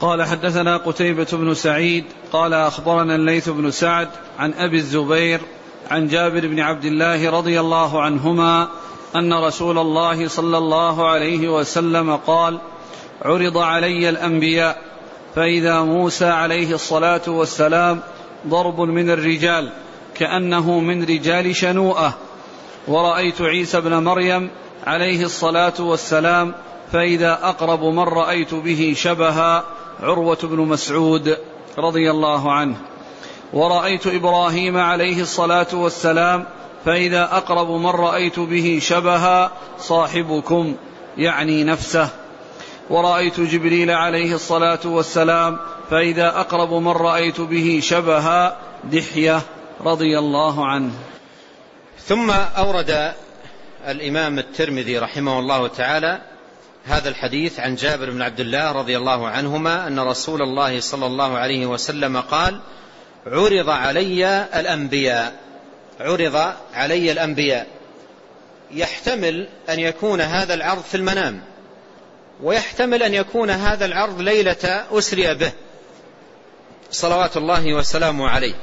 قال حدثنا قتيبة بن سعيد قال أخبرنا الليث بن سعد عن أبي الزبير عن جابر بن عبد الله رضي الله عنهما أن رسول الله صلى الله عليه وسلم قال: عرض علي الأنبياء فإذا موسى عليه الصلاة والسلام ضرب من الرجال كأنه من رجال شنوءة، ورأيت عيسى بن مريم عليه الصلاة والسلام فإذا أقرب من رأيت به شبها عروة بن مسعود رضي الله عنه، ورأيت إبراهيم عليه الصلاة والسلام فإذا أقرب من رأيت به شبها صاحبكم يعني نفسه، ورأيت جبريل عليه الصلاة والسلام فإذا أقرب من رأيت به شبها دحية رضي الله عنه. ثم أورد الإمام الترمذي رحمه الله تعالى هذا الحديث عن جابر بن عبد الله رضي الله عنهما أن رسول الله صلى الله عليه وسلم قال: عرض علي الأنبياء. عرض علي الأنبياء، يحتمل أن يكون هذا العرض في المنام، ويحتمل أن يكون هذا العرض ليلة أسري به صلوات الله وسلامه عليه.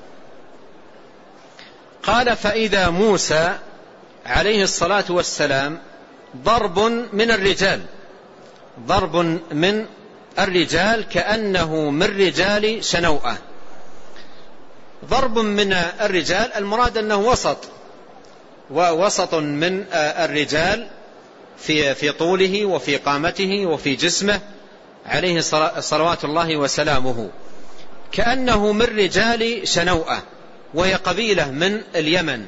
قال: فإذا موسى عليه الصلاة والسلام ضرب من الرجال، ضرب من الرجال كأنه من رجال شنوءة. ضرب من الرجال المراد أنه وسط من الرجال في طوله وفي قامته وفي جسمه عليه صلوات الله وسلامه، كأنه من رجال شنوءة، وهي قبيلة من اليمن،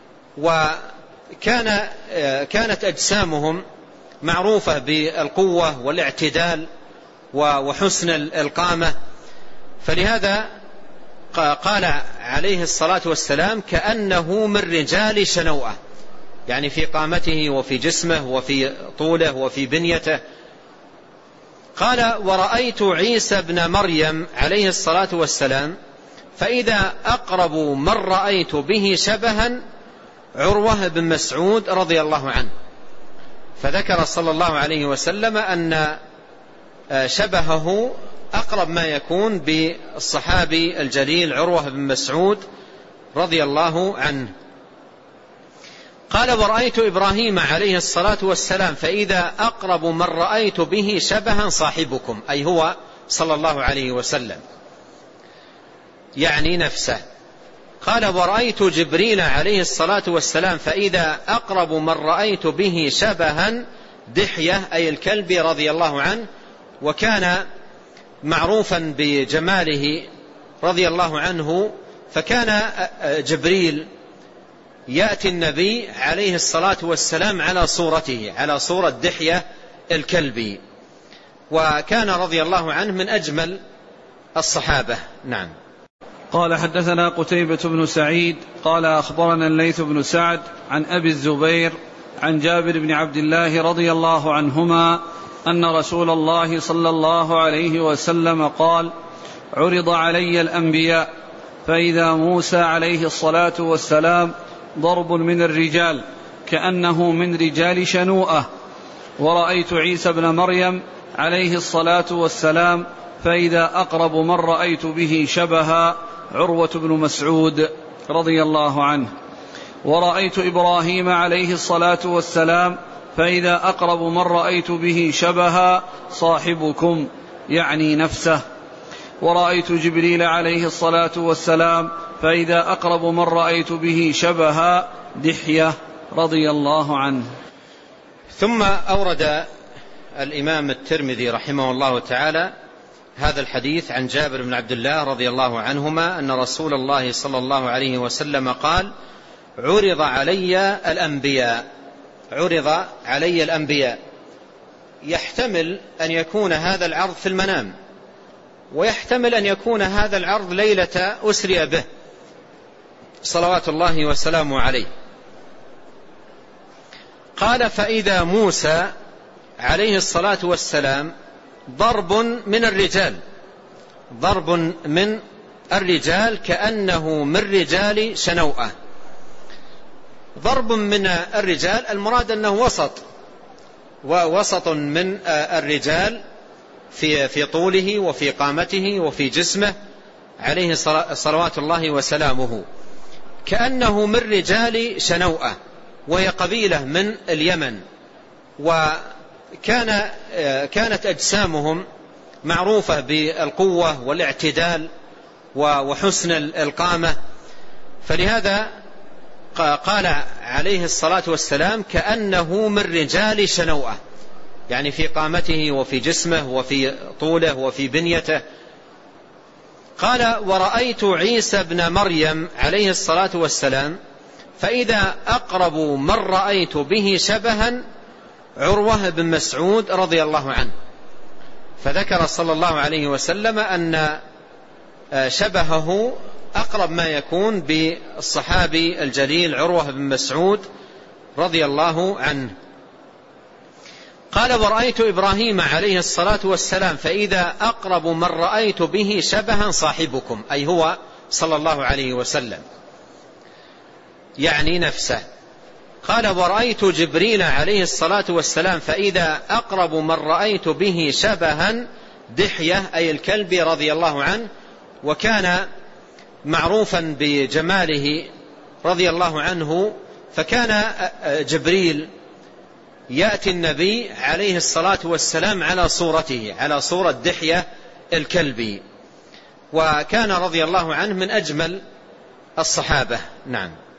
كانت أجسامهم معروفة بالقوة والاعتدال وحسن القامة، فلهذا قال عليه الصلاة والسلام كأنه من رجال شنوءة، يعني في قامته وفي جسمه وفي طوله وفي بنيته. قال: ورأيت عيسى بن مريم عليه الصلاة والسلام فإذا أقرب من رأيت به شبها عروة بن مسعود رضي الله عنه. فذكر صلى الله عليه وسلم أن شبهه أقرب ما يكون بالصحابي الجليل عروة بن مسعود رضي الله عنه. قال: ورأيت إبراهيم عليه الصلاة والسلام فإذا أقرب من رأيت به شبها صاحبكم، أي هو صلى الله عليه وسلم يعني نفسه. قال: ورأيت جبريل عليه الصلاة والسلام فإذا أقرب من رأيت به شبها دحية أي الكلب رضي الله عنه، وكان معروفا بجماله رضي الله عنه، فكان جبريل يأتي النبي عليه الصلاة والسلام على صورته، على صورة دحية الكلب، وكان رضي الله عنه من أجمل الصحابة. نعم. قال حدثنا قتيبة بن سعيد قال أخبرنا الليث بن سعد عن أبي الزبير عن جابر بن عبد الله رضي الله عنهما أن رسول الله صلى الله عليه وسلم قال: عرض علي الأنبياء فإذا موسى عليه الصلاة والسلام ضرب من الرجال كأنه من رجال شنوءة، ورأيت عيسى بن مريم عليه الصلاة والسلام فإذا أقرب من رأيت به شبها عروة بن مسعود رضي الله عنه، ورأيت إبراهيم عليه الصلاة والسلام فإذا أقرب من رأيت به شبها صاحبكم يعني نفسه، ورأيت جبريل عليه الصلاة والسلام فإذا أقرب من رأيت به شبها دحية رضي الله عنه. ثم أورد الإمام الترمذي رحمه الله تعالى هذا الحديث عن جابر بن عبد الله رضي الله عنهما أن رسول الله صلى الله عليه وسلم قال: عرض علي الأنبياء. عرض علي الأنبياء، يحتمل أن يكون هذا العرض في المنام، ويحتمل أن يكون هذا العرض ليلة أسري به صلوات الله وسلامه عليه. قال: فإذا موسى عليه الصلاة والسلام ضرب من الرجال، ضرب من الرجال كأنه من رجال شنوءة. ضرب من الرجال المراد أنه وسط من الرجال في طوله وفي قامته وفي جسمه عليه صلوات الله وسلامه، كأنه من رجال شنوءة، وهي قبيلة من اليمن، وكانت أجسامهم معروفة بالقوة والاعتدال وحسن القامة، فلهذا قال عليه الصلاة والسلام كأنه من رجال شنوءة، يعني في قامته وفي جسمه وفي طوله وفي بنيته. قال ورأيت عيسى بن مريم عليه الصلاة والسلام فإذا أقرب من رأيت به شبها عروة بن مسعود رضي الله عنه، فذكر صلى الله عليه وسلم أن شبهه أقرب ما يكون بالصحابي الجليل عروة بن مسعود رضي الله عنه. قال ورأيت إبراهيم عليه الصلاة والسلام فإذا أقرب من رأيت به شبها صاحبكم، أي هو صلى الله عليه وسلم، يعني نفسه. قال ورأيت جبريل عليه الصلاة والسلام فإذا أقرب من رأيت به شبها دحية، أي الكلب رضي الله عنه، وكان معروفا بجماله رضي الله عنه، فكان جبريل يأتي النبي عليه الصلاة والسلام على صورته، على صورة دحية الكلبي، وكان رضي الله عنه من أجمل الصحابة. نعم.